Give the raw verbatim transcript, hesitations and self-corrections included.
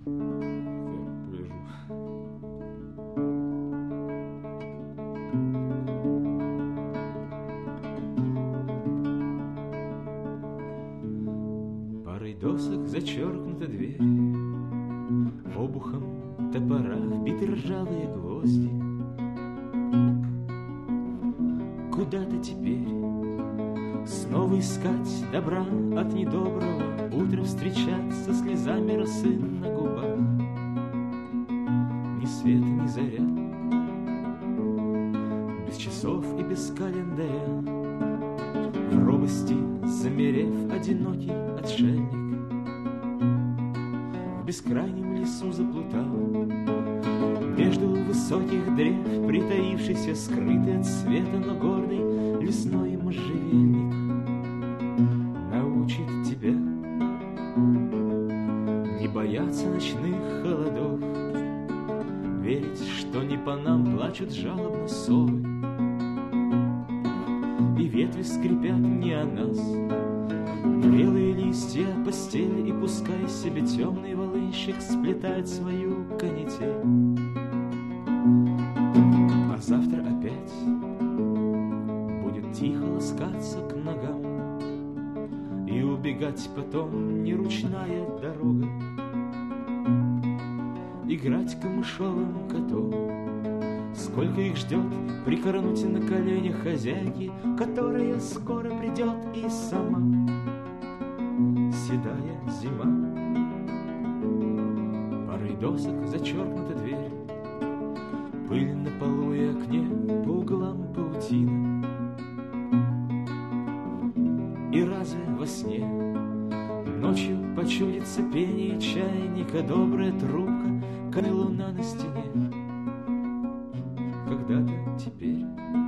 Лежу. Парой досок зачеркнута дверь, обухом топора вбиты ржавые гвозди. Куда-то теперь снова искать добра от недоброго, утро встречать со слезами росы на губах. Ни света, ни заря, без часов и без календаря, в робости замерев одинокий отшельник, в бескрайнем лесу заплутал, между высоких древ притаившийся, скрытый от света, но гордый лесной можжевельник научит тебя не бояться ночных холодов, верить, что не по нам плачут жалобно совы, и ветви скрипят не о нас, белые листья постели, и пускай себе темный волынщик сплетает свою канитель. А завтра опять будет тихо ласкаться к ногам, и убегать потом не ручная дорога, играть камышовым котом. Сколько их ждет прикорнуть на коленях хозяйки, которая скоро придет и сама. Седая зима, парой досок зачеркнута дверь, пыль на полу и окне, по углам паутина. И разве во сне ночью почудится пение чайника, добрая трубка, как луна на стене? Когда-то теперь